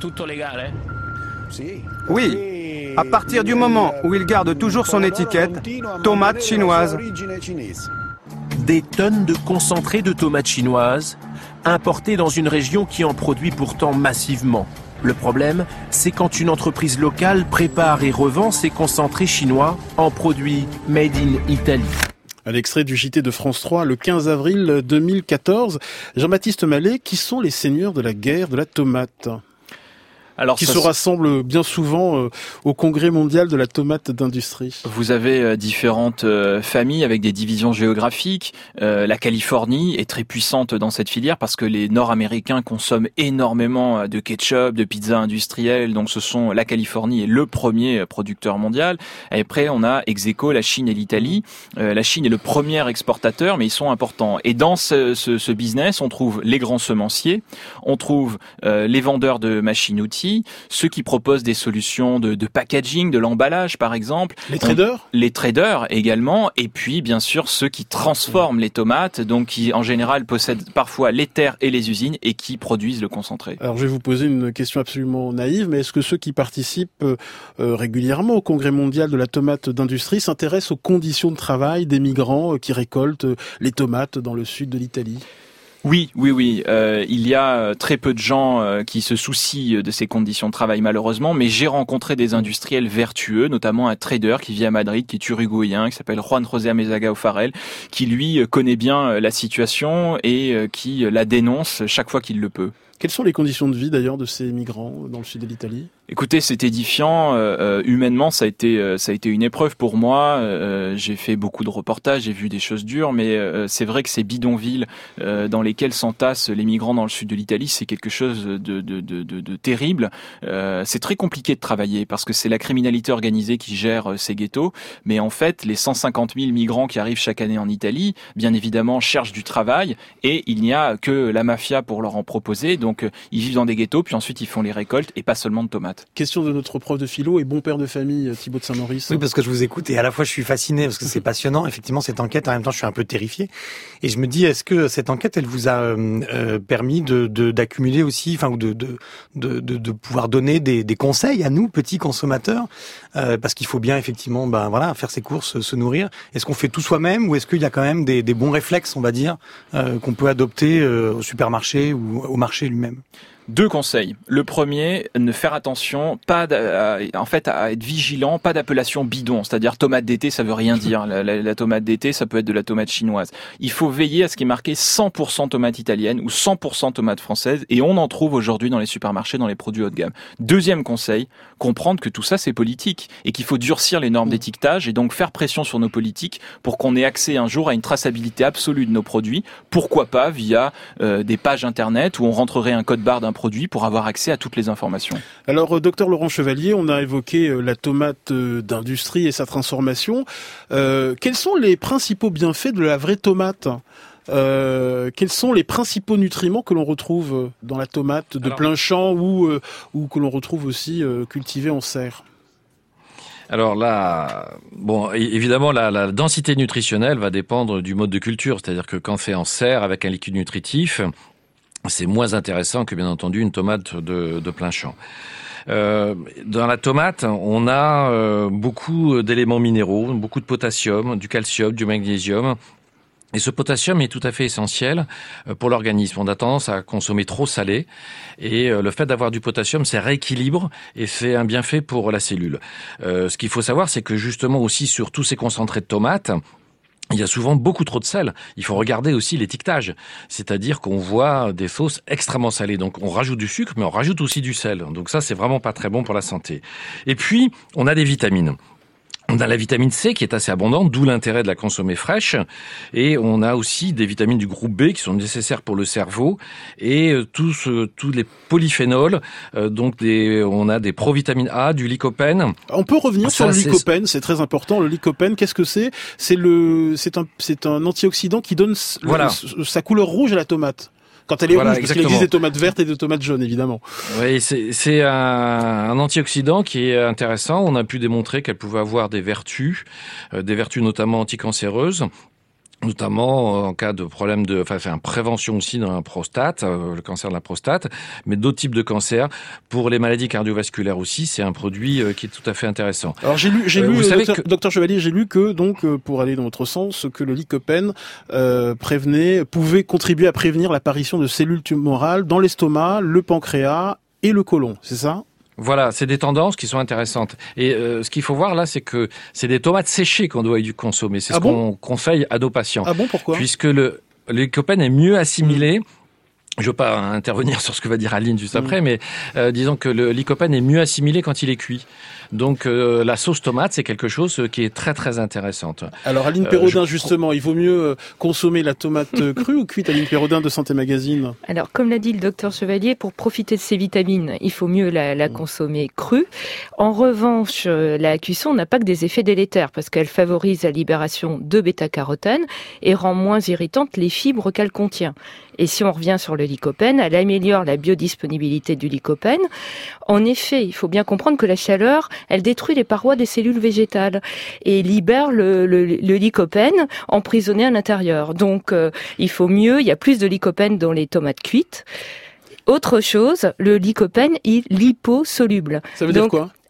Oui. À partir du moment où il garde toujours son étiquette, tomate chinoise. Des tonnes de concentré de tomates chinoises, importées dans une région qui en produit pourtant massivement. Le problème, c'est quand une entreprise locale prépare et revend ses concentrés chinois en produits made in Italy. Un extrait du JT de France 3 le 15 avril 2014. Jean-Baptiste Mallet, qui sont les seigneurs de la guerre de la tomate ? Alors, qui se rassemblent bien souvent au Congrès mondial de la tomate d'industrie. Vous avez différentes familles avec des divisions géographiques. La Californie est très puissante dans cette filière parce que les Nord-Américains consomment énormément de ketchup, de pizza industrielle. Donc, la Californie est le premier producteur mondial. Et après, on a ex aequo la Chine et l'Italie. La Chine est le premier exportateur, mais ils sont importants. Et dans ce business, on trouve les grands semenciers, on trouve les vendeurs de machines-outils, ceux qui proposent des solutions de packaging, de l'emballage par exemple. Les traders ? Les traders également, et puis bien sûr ceux qui transforment les tomates, donc qui en général possèdent parfois les terres et les usines et qui produisent le concentré. Alors je vais vous poser une question absolument naïve, mais est-ce que ceux qui participent régulièrement au Congrès mondial de la tomate d'industrie s'intéressent aux conditions de travail des migrants qui récoltent les tomates dans le sud de l'Italie ? Oui. Il y a très peu de gens qui se soucient de ces conditions de travail malheureusement, mais j'ai rencontré des industriels vertueux, notamment un trader qui vit à Madrid, qui est uruguayen, qui s'appelle Juan José Amezaga O'Farrell, qui lui connaît bien la situation et qui la dénonce chaque fois qu'il le peut. Quelles sont les conditions de vie d'ailleurs de ces migrants dans le sud de l'Italie ? Écoutez, c'est édifiant. Humainement, ça a été une épreuve pour moi. J'ai fait beaucoup de reportages, j'ai vu des choses dures, mais c'est vrai que ces bidonvilles dans lesquels s'entassent les migrants dans le sud de l'Italie, c'est quelque chose de terrible. C'est très compliqué de travailler parce que c'est la criminalité organisée qui gère ces ghettos. Mais en fait, les 150 000 migrants qui arrivent chaque année en Italie, bien évidemment, cherchent du travail et il n'y a que la mafia pour leur en proposer. Donc, ils vivent dans des ghettos, puis ensuite ils font les récoltes et pas seulement de tomates. Question de notre prof de philo et bon père de famille, Thibaut de Saint-Maurice. Oui, parce que je vous écoute et à la fois je suis fasciné parce que c'est passionnant, effectivement, cette enquête. En même temps, je suis un peu terrifié. Et je me dis, est-ce que cette enquête, elle vous a permis d'accumuler aussi, enfin, ou de pouvoir donner des conseils à nous, petits consommateurs, parce qu'il faut bien effectivement, faire ses courses, se nourrir. Est-ce qu'on fait tout soi-même ou est-ce qu'il y a quand même des bons réflexes, on va dire, qu'on peut adopter au supermarché ou au marché lui-même? 2 conseils. Le premier, ne faire attention, à être vigilant, pas d'appellation bidon, c'est-à-dire tomate d'été, ça veut rien dire. La tomate d'été, ça peut être de la tomate chinoise. Il faut veiller à ce qui est marqué 100% tomate italienne ou 100% tomate française, et on en trouve aujourd'hui dans les supermarchés, dans les produits haut de gamme. Deuxième conseil, comprendre que tout ça c'est politique et qu'il faut durcir les normes d'étiquetage et donc faire pression sur nos politiques pour qu'on ait accès un jour à une traçabilité absolue de nos produits. Pourquoi pas via des pages internet où on rentrerait un code barre d'un produit pour avoir accès à toutes les informations. Alors, docteur Laurent Chevalier, on a évoqué la tomate d'industrie et sa transformation. Quels sont les principaux bienfaits de la vraie tomate ? Quels sont les principaux nutriments que l'on retrouve dans la tomate de plein champ ou que l'on retrouve aussi cultivée en serre ? Alors là, évidemment, la densité nutritionnelle va dépendre du mode de culture, c'est-à-dire que quand c'est en serre avec un liquide nutritif, c'est moins intéressant que, bien entendu, une tomate de plein champ. Dans la tomate, on a beaucoup d'éléments minéraux, beaucoup de potassium, du calcium, du magnésium. Et ce potassium est tout à fait essentiel pour l'organisme. On a tendance à consommer trop salé et le fait d'avoir du potassium, ça rééquilibre et c'est un bienfait pour la cellule. Ce qu'il faut savoir, c'est que justement aussi sur tous ces concentrés de tomates, il y a souvent beaucoup trop de sel. Il faut regarder aussi l'étiquetage. C'est-à-dire qu'on voit des sauces extrêmement salées. Donc on rajoute du sucre, mais on rajoute aussi du sel. Donc ça, c'est vraiment pas très bon pour la santé. Et puis, on a des vitamines. On a la vitamine C qui est assez abondante, d'où l'intérêt de la consommer fraîche. Et on a aussi des vitamines du groupe B qui sont nécessaires pour le cerveau. Et tous les polyphénols. On a des provitamines A, du lycopène. On peut revenir sur le lycopène, c'est très important. Le lycopène, qu'est-ce que c'est ? C'est un antioxydant qui donne sa couleur rouge à la tomate. Quand elle est rouge, parce qu'il existe des tomates vertes et des tomates jaunes, évidemment. Oui, c'est un antioxydant qui est intéressant. On a pu démontrer qu'elle pouvait avoir des vertus notamment anticancéreuses, notamment en cas de problème prévention aussi dans la prostate, le cancer de la prostate, mais d'autres types de cancers. Pour les maladies cardiovasculaires aussi, c'est un produit qui est tout à fait intéressant. Alors j'ai lu, docteur Chevalier, j'ai lu que pour aller dans votre sens, que le lycopène pouvait contribuer à prévenir l'apparition de cellules tumorales dans l'estomac, le pancréas et le côlon, c'est ça ? Voilà, c'est des tendances qui sont intéressantes. Et ce qu'il faut voir là, c'est que c'est des tomates séchées qu'on doit consommer. C'est qu'on conseille à nos patients. Ah bon, pourquoi ? Puisque le lycopène est mieux assimilé. Je veux pas intervenir sur ce que va dire Aline juste après, mais disons que le lycopène est mieux assimilé quand il est cuit. Donc la sauce tomate, c'est quelque chose qui est très très intéressante. Alors Aline Pérodin, justement, il vaut mieux consommer la tomate crue ou cuite, Aline Pérodin de Santé Magazine ? Alors comme l'a dit le docteur Chevalier, pour profiter de ses vitamines, il faut mieux la consommer crue. En revanche, la cuisson n'a pas que des effets délétères parce qu'elle favorise la libération de bêta-carotène et rend moins irritantes les fibres qu'elle contient. Et si on revient sur le lycopène, elle améliore la biodisponibilité du lycopène. En effet, il faut bien comprendre que la chaleur, elle détruit les parois des cellules végétales et libère le lycopène emprisonné à l'intérieur. Donc, il y a plus de lycopène dans les tomates cuites. Autre chose, le lycopène est liposoluble. Ça veut dire quoi ?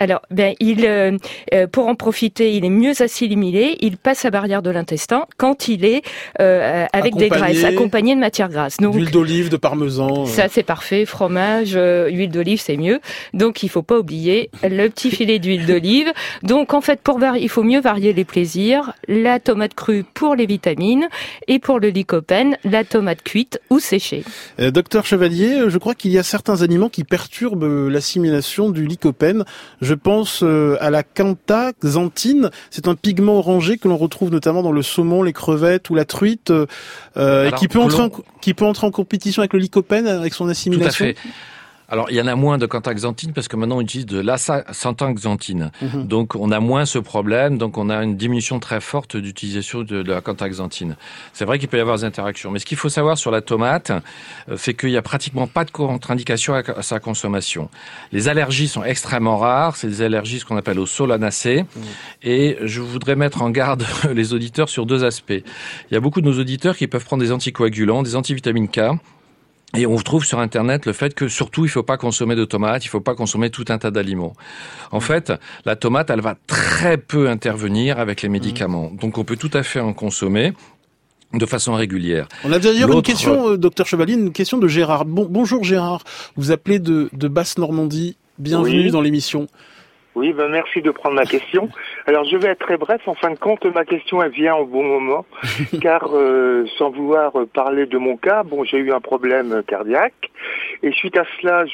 Alors, pour en profiter, il est mieux assimilé. Il passe la barrière de l'intestin quand il est avec des graisses, accompagné de matières grasses. Donc, d'huile d'olive, de parmesan. Ça, c'est parfait. Fromage, huile d'olive, c'est mieux. Donc, il faut pas oublier le petit filet d'huile d'olive. Donc, en fait, il faut mieux varier les plaisirs. La tomate crue pour les vitamines et pour le lycopène, la tomate cuite ou séchée. Docteur Chevalier, je crois qu'il y a certains aliments qui perturbent l'assimilation du lycopène. Je pense à la canthaxanthine. C'est un pigment orangé que l'on retrouve notamment dans le saumon, les crevettes ou la truite, et qui peut entrer en compétition avec le lycopène, avec son assimilation. Tout à fait. Alors, il y en a moins de canthaxanthine parce que maintenant, on utilise de l'astaxanthine. Donc, on a moins ce problème. Donc, on a une diminution très forte d'utilisation de la canthaxanthine. C'est vrai qu'il peut y avoir des interactions. Mais ce qu'il faut savoir sur la tomate, c'est qu'il n'y a pratiquement pas de contre-indication à sa consommation. Les allergies sont extrêmement rares. C'est des allergies, ce qu'on appelle aux solanacées. Et je voudrais mettre en garde les auditeurs sur deux aspects. Il y a beaucoup de nos auditeurs qui peuvent prendre des anticoagulants, des antivitamines K. Et on trouve sur Internet le fait que surtout il faut pas consommer de tomates, il faut pas consommer tout un tas d'aliments. En fait, la tomate, elle va très peu intervenir avec les médicaments. Donc on peut tout à fait en consommer de façon régulière. On a d'ailleurs une question, docteur Chevalier, une question de Gérard. Bonjour Gérard, vous appelez de Basse-Normandie. Bienvenue dans l'émission. Oui, merci de prendre ma question. Alors, je vais être très bref. En fin de compte, ma question, elle vient au bon moment, car sans vouloir parler de mon cas, j'ai eu un problème cardiaque, et suite à cela,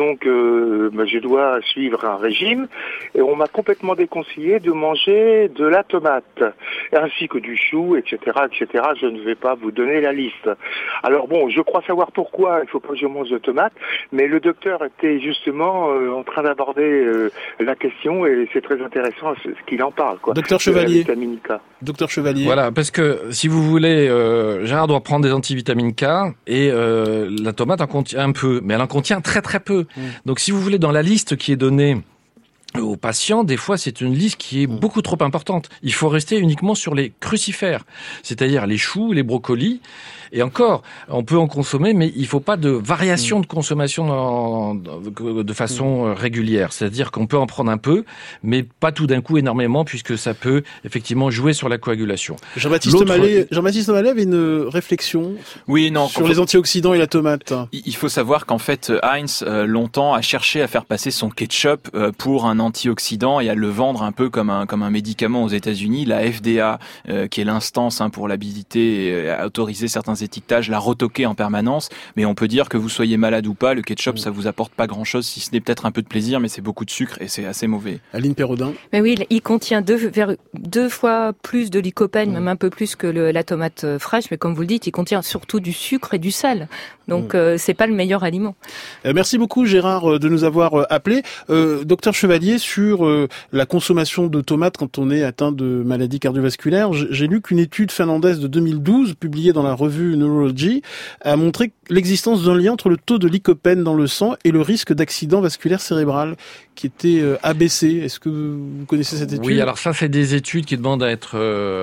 je dois suivre un régime, et on m'a complètement déconseillé de manger de la tomate, ainsi que du chou, etc., etc. Je ne vais pas vous donner la liste. Alors je crois savoir pourquoi il faut pas que je mange de tomate, mais le docteur était justement en train d'aborder la question. Et c'est très intéressant ce qu'il en parle, quoi. Docteur Chevalier. Docteur Chevalier. Voilà, parce que si vous voulez, Gérard doit prendre des antivitamines K et la tomate en contient un peu, mais elle en contient très très peu. Donc si vous voulez, dans la liste qui est donnée aux patients, des fois, c'est une liste qui est beaucoup trop importante. Il faut rester uniquement sur les crucifères, c'est-à-dire les choux, les brocolis. Et encore, on peut en consommer, mais il faut pas de variation de consommation de façon régulière. C'est-à-dire qu'on peut en prendre un peu, mais pas tout d'un coup énormément, puisque ça peut effectivement jouer sur la coagulation. Jean-Baptiste Mallet avait une réflexion sur les antioxydants et la tomate. Il faut savoir qu'en fait, Heinz, longtemps, a cherché à faire passer son ketchup pour un antioxydant et à le vendre un peu comme un médicament aux États-Unis. La FDA, qui est l'instance pour l'habilité, a autorisé certains étiquetages, l'a retoqué en permanence, mais on peut dire que vous soyez malade ou pas, le ketchup ça vous apporte pas grand-chose, si ce n'est peut-être un peu de plaisir, mais c'est beaucoup de sucre et c'est assez mauvais. Aline Perraudin. Mais oui, il contient deux fois plus de lycopène, même un peu plus que la tomate fraîche, mais comme vous le dites, il contient surtout du sucre et du sel. Donc c'est pas le meilleur aliment. Merci beaucoup Gérard de nous avoir appelé. Docteur Chevalier, sur la consommation de tomates quand on est atteint de maladies cardiovasculaires, j'ai lu qu'une étude finlandaise de 2012 publiée dans la revue Neurology a montré l'existence d'un lien entre le taux de lycopène dans le sang et le risque d'accident vasculaire cérébral qui était abaissé. Est-ce que vous connaissez cette étude ? Oui, alors ça c'est des études qui demandent à être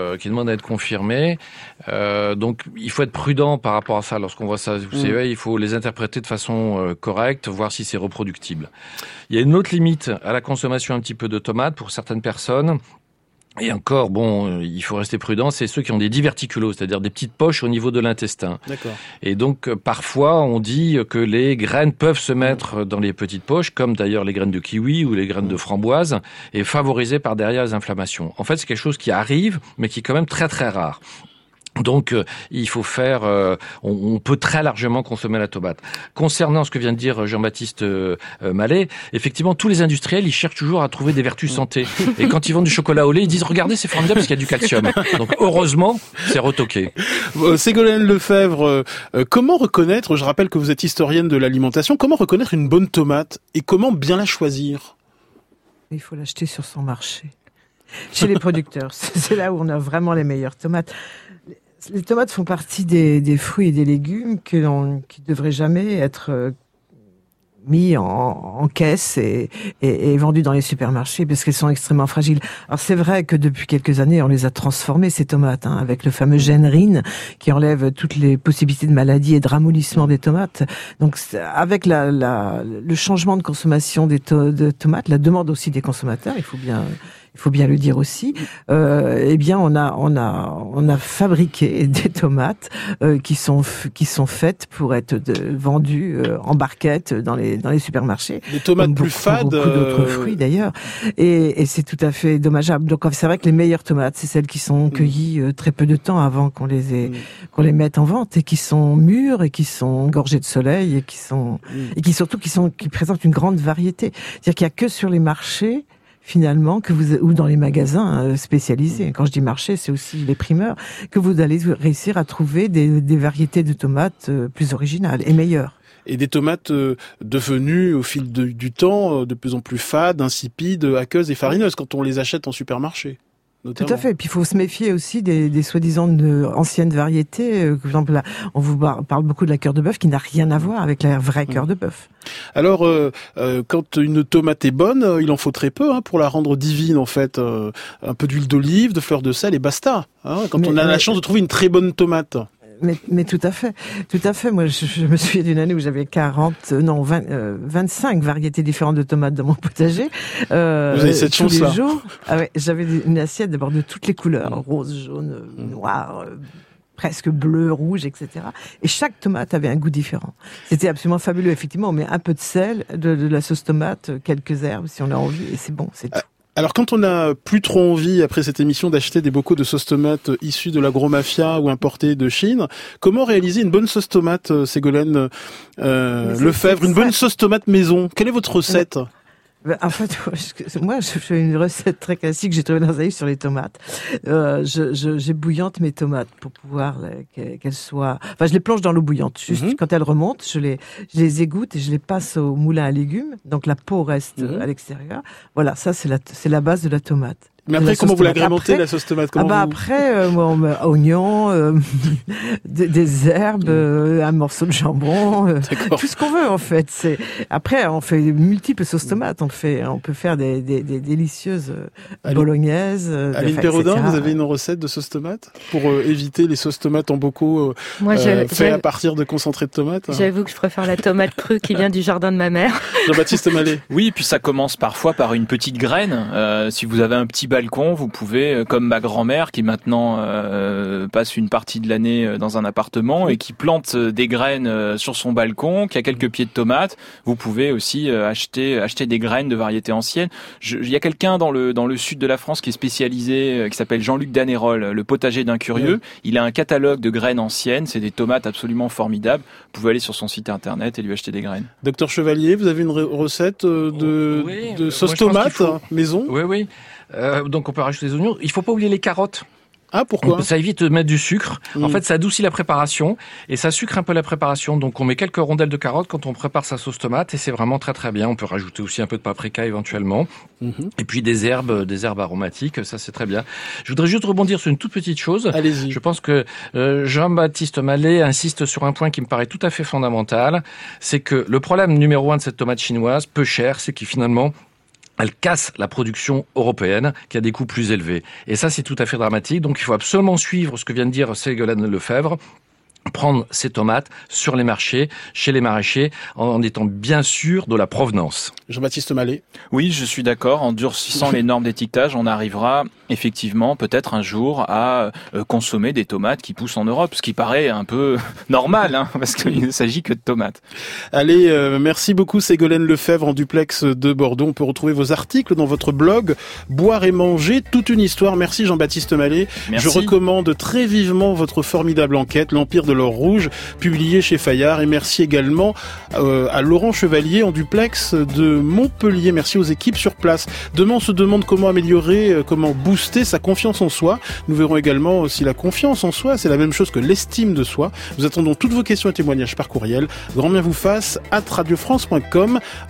confirmées. Donc il faut être prudent par rapport à ça. Lorsqu'on voit ça, vous savez, il faut les interpréter de façon correcte, voir si c'est reproductible. Il y a une autre limite à la consommation un petit peu de tomates pour certaines personnes. Et encore, il faut rester prudent, c'est ceux qui ont des diverticulos, c'est-à-dire des petites poches au niveau de l'intestin. D'accord. Et donc, parfois, on dit que les graines peuvent se mettre dans les petites poches, comme d'ailleurs les graines de kiwi ou les graines de framboise, et favoriser par derrière les inflammations. En fait, c'est quelque chose qui arrive, mais qui est quand même très très rare. Donc, il faut faire. On peut très largement consommer la tomate. Concernant ce que vient de dire Jean-Baptiste Mallet, effectivement, tous les industriels, ils cherchent toujours à trouver des vertus santé. Et quand ils vendent du chocolat au lait, ils disent regardez, c'est formidable parce qu'il y a du calcium. Donc, heureusement, c'est retoqué. Ségolène Lefebvre, comment reconnaître ? Je rappelle que vous êtes historienne de l'alimentation. Comment reconnaître une bonne tomate et comment bien la choisir ? Il faut l'acheter sur son marché, chez les producteurs. C'est là où on a vraiment les meilleures tomates. Les tomates font partie des fruits et des légumes qui ne devraient jamais être mis en caisse et vendus dans les supermarchés parce qu'elles sont extrêmement fragiles. Alors c'est vrai que depuis quelques années, on les a transformées, ces tomates, avec le fameux gène RIN qui enlève toutes les possibilités de maladies et de ramollissement des tomates. Donc avec le changement de consommation de tomates, la demande aussi des consommateurs, il faut bien le dire aussi. Eh bien, on a fabriqué des tomates qui sont faites pour être vendues en barquettes dans les supermarchés. Des tomates plus fades. Beaucoup d'autres fruits d'ailleurs. Et c'est tout à fait dommageable. Donc c'est vrai que les meilleures tomates, c'est celles qui sont cueillies très peu de temps avant qu'on les mette en vente et qui sont mûres et qui sont gorgées de soleil et qui présentent une grande variété. C'est-à-dire qu'il y a que sur les marchés finalement ou dans les magasins spécialisés. Quand je dis marché, c'est aussi les primeurs que vous allez réussir à trouver des variétés de tomates plus originales et meilleures. Et des tomates devenues au fil du temps de plus en plus fades, insipides, aqueuses et farineuses quand on les achète en supermarché. Notamment. Tout à fait. Et puis il faut se méfier aussi des soi-disant anciennes variétés. Par exemple, là, on vous parle beaucoup de la cœur de bœuf qui n'a rien à voir avec la vraie cœur de bœuf. Alors, quand une tomate est bonne, il en faut très peu pour la rendre divine en fait. Un peu d'huile d'olive, de fleur de sel et basta. Quand on a la chance de trouver une très bonne tomate. Mais tout à fait. Moi, je me souviens d'une année où j'avais 25 variétés différentes de tomates dans mon potager. Vous avez cette chance-là. J'avais une assiette d'abord de toutes les couleurs, rose, jaune, noir, presque bleu, rouge, etc. Et chaque tomate avait un goût différent. C'était absolument fabuleux. Effectivement, on met un peu de sel, de la sauce tomate, quelques herbes si on a envie, et c'est bon, c'est tout. Alors quand on n'a plus trop envie, après cette émission, d'acheter des bocaux de sauce tomate issus de l'agromafia ou importés de Chine, comment réaliser une bonne sauce tomate, Ségolène Lefebvre, une bonne sauce tomate maison? Quelle est votre recette? En fait, moi, je fais une recette très classique que j'ai trouvée dans un livre sur les tomates. J'ébouillante mes tomates pour pouvoir qu'elles soient... Enfin, je les plonge dans l'eau bouillante. Juste quand elles remontent, je les égoutte et je les passe au moulin à légumes. Donc la peau reste à l'extérieur. Voilà, ça c'est la base de la tomate. Mais après, comment vous l'agrémentez, la sauce tomate? Après, on met oignons, des herbes, un morceau de jambon, tout ce qu'on veut en fait. Après, on fait multiples sauces tomates. On peut faire des délicieuses bolognaises. Aline Perraudin, vous avez une recette de sauce tomate pour éviter les sauces tomates en bocaux faits à partir de concentré de tomates? J'avoue que je préfère la tomate crue qui vient du jardin de ma mère. Jean-Baptiste Mallet. Oui, puis ça commence parfois par une petite graine. Si vous avez un petit balcon, vous pouvez, comme ma grand-mère qui maintenant passe une partie de l'année dans un appartement et qui plante des graines sur son balcon, qui a quelques pieds de tomates, vous pouvez aussi acheter des graines de variétés anciennes. Il y a quelqu'un dans le sud de la France qui est spécialisé, qui s'appelle Jean-Luc Danérol, le potager d'un curieux. Il a un catalogue de graines anciennes, c'est des tomates absolument formidables. Vous pouvez aller sur son site internet et lui acheter des graines. Docteur Chevalier, vous avez une recette de sauce tomate maison? Oui. Donc on peut rajouter des oignons. Il faut pas oublier les carottes. Ah, pourquoi? Ça évite de mettre du sucre. En fait, ça adoucit la préparation et ça sucre un peu la préparation. Donc on met quelques rondelles de carottes quand on prépare sa sauce tomate et c'est vraiment très très bien. On peut rajouter aussi un peu de paprika éventuellement. Et puis des herbes aromatiques, ça c'est très bien. Je voudrais juste rebondir sur une toute petite chose. Allez-y. Je pense que Jean-Baptiste Mallet insiste sur un point qui me paraît tout à fait fondamental. C'est que le problème numéro 1 de cette tomate chinoise, peu chère, c'est que finalement elle casse la production européenne qui a des coûts plus élevés. Et ça, c'est tout à fait dramatique. Donc, il faut absolument suivre ce que vient de dire Ségolène Lefebvre. Prendre ces tomates sur les marchés, chez les maraîchers, en étant bien sûr de la provenance. Jean-Baptiste Mallet. Oui, je suis d'accord. En durcissant les normes d'étiquetage, on arrivera effectivement peut-être un jour à consommer des tomates qui poussent en Europe, ce qui paraît un peu normal, parce qu'il ne s'agit que de tomates. Allez, merci beaucoup Ségolène Lefebvre en duplex de Bordeaux. On peut retrouver vos articles dans votre blog Boire et manger, toute une histoire. Merci Jean-Baptiste Mallet. Merci. Je recommande très vivement votre formidable enquête, L'Empire de l'or rouge, publié chez Fayard. Et merci également à Laurent Chevalier en duplex de Montpellier. Merci aux équipes sur place. Demain, on se demande comment améliorer, comment booster sa confiance en soi. Nous verrons également si la confiance en soi, c'est la même chose que l'estime de soi. Nous attendons toutes vos questions et témoignages par courriel. Grand bien vous fasse @radiofrance.com.